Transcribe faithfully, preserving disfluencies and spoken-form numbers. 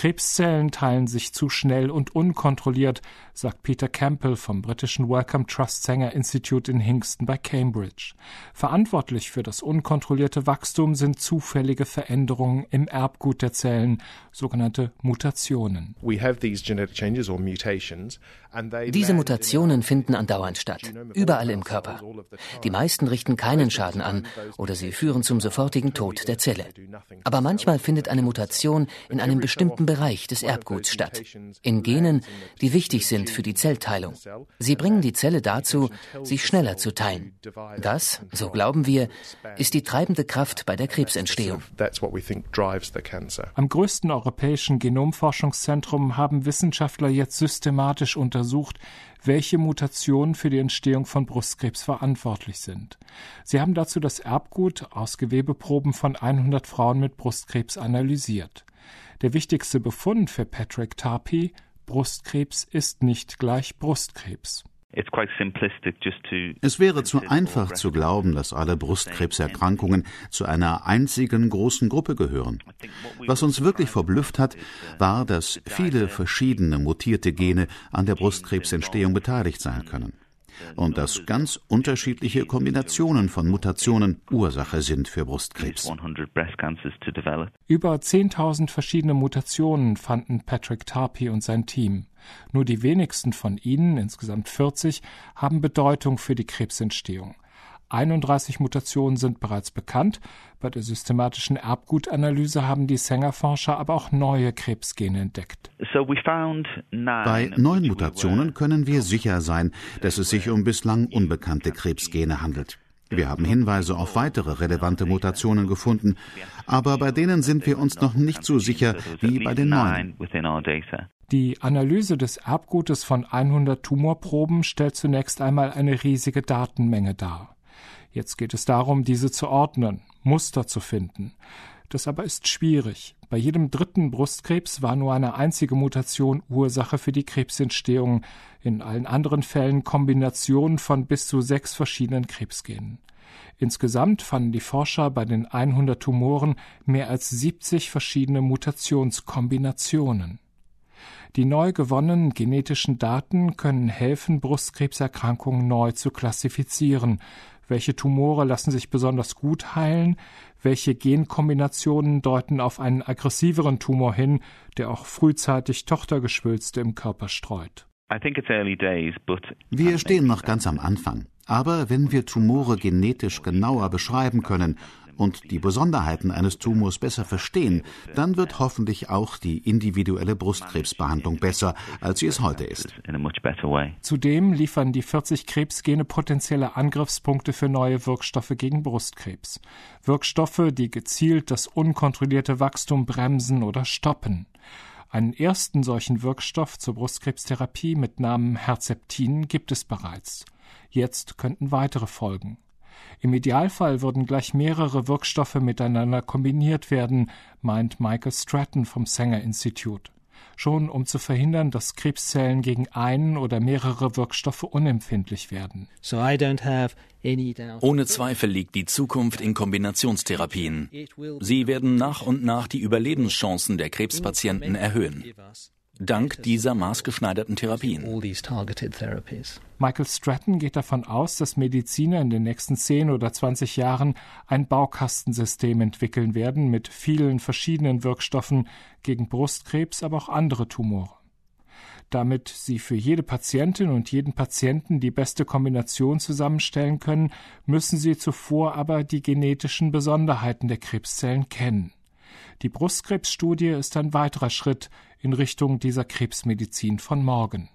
Krebszellen teilen sich zu schnell und unkontrolliert, sagt Peter Campbell vom britischen Wellcome Trust Sanger Institute in Hingston bei Cambridge. Verantwortlich für das unkontrollierte Wachstum sind zufällige Veränderungen im Erbgut der Zellen, sogenannte Mutationen. Diese Mutationen finden andauernd statt, überall im Körper. Die meisten richten keinen Schaden an oder sie führen zum sofortigen Tod der Zelle. Aber manchmal findet eine Mutation in einem bestimmten Bereich des Erbguts statt, in Genen, die wichtig sind für die Zellteilung. Sie bringen die Zelle dazu, sich schneller zu teilen. Das, so glauben wir, ist die treibende Kraft bei der Krebsentstehung. Am größten europäischen Genomforschungszentrum haben Wissenschaftler jetzt systematisch untersucht, welche Mutationen für die Entstehung von Brustkrebs verantwortlich sind. Sie haben dazu das Erbgut aus Gewebeproben von hundert Frauen mit Brustkrebs analysiert. Der wichtigste Befund für Patrick Tarpey: Brustkrebs ist nicht gleich Brustkrebs. Es wäre zu einfach zu glauben, dass alle Brustkrebserkrankungen zu einer einzigen großen Gruppe gehören. Was uns wirklich verblüfft hat, war, dass viele verschiedene mutierte Gene an der Brustkrebsentstehung beteiligt sein können. Und dass ganz unterschiedliche Kombinationen von Mutationen Ursache sind für Brustkrebs. Über zehntausend verschiedene Mutationen fanden Patrick Tarpey und sein Team. Nur die wenigsten von ihnen, insgesamt vierzig, haben Bedeutung für die Krebsentstehung. einunddreißig Mutationen sind bereits bekannt. Bei der systematischen Erbgutanalyse haben die Sanger-Forscher aber auch neue Krebsgene entdeckt. Bei neuen Mutationen können wir sicher sein, dass es sich um bislang unbekannte Krebsgene handelt. Wir haben Hinweise auf weitere relevante Mutationen gefunden, aber bei denen sind wir uns noch nicht so sicher wie bei den neuen. Die Analyse des Erbgutes von hundert Tumorproben stellt zunächst einmal eine riesige Datenmenge dar. Jetzt geht es darum, diese zu ordnen, Muster zu finden. Das aber ist schwierig. Bei jedem dritten Brustkrebs war nur eine einzige Mutation Ursache für die Krebsentstehung. In allen anderen Fällen Kombinationen von bis zu sechs verschiedenen Krebsgenen. Insgesamt fanden die Forscher bei den hundert Tumoren mehr als siebzig verschiedene Mutationskombinationen. Die neu gewonnenen genetischen Daten können helfen, Brustkrebserkrankungen neu zu klassifizieren. Welche Tumore lassen sich besonders gut heilen? Welche Genkombinationen deuten auf einen aggressiveren Tumor hin, der auch frühzeitig Tochtergeschwülste im Körper streut? Wir stehen noch ganz am Anfang. Aber wenn wir Tumore genetisch genauer beschreiben können und die Besonderheiten eines Tumors besser verstehen, dann wird hoffentlich auch die individuelle Brustkrebsbehandlung besser, als sie es heute ist. Zudem liefern die vierzig Krebsgene potenzielle Angriffspunkte für neue Wirkstoffe gegen Brustkrebs. Wirkstoffe, die gezielt das unkontrollierte Wachstum bremsen oder stoppen. Einen ersten solchen Wirkstoff zur Brustkrebstherapie mit Namen Herceptin gibt es bereits. Jetzt könnten weitere folgen. Im Idealfall würden gleich mehrere Wirkstoffe miteinander kombiniert werden, meint Michael Stratton vom Sanger Institute. Schon um zu verhindern, dass Krebszellen gegen einen oder mehrere Wirkstoffe unempfindlich werden. Ohne Zweifel liegt die Zukunft in Kombinationstherapien. Sie werden nach und nach die Überlebenschancen der Krebspatienten erhöhen. Dank dieser maßgeschneiderten Therapien. Michael Stratton geht davon aus, dass Mediziner in den nächsten zehn oder zwanzig Jahren ein Baukastensystem entwickeln werden mit vielen verschiedenen Wirkstoffen gegen Brustkrebs, aber auch andere Tumore. Damit sie für jede Patientin und jeden Patienten die beste Kombination zusammenstellen können, müssen sie zuvor aber die genetischen Besonderheiten der Krebszellen kennen. Die Brustkrebsstudie ist ein weiterer Schritt in Richtung dieser Krebsmedizin von morgen.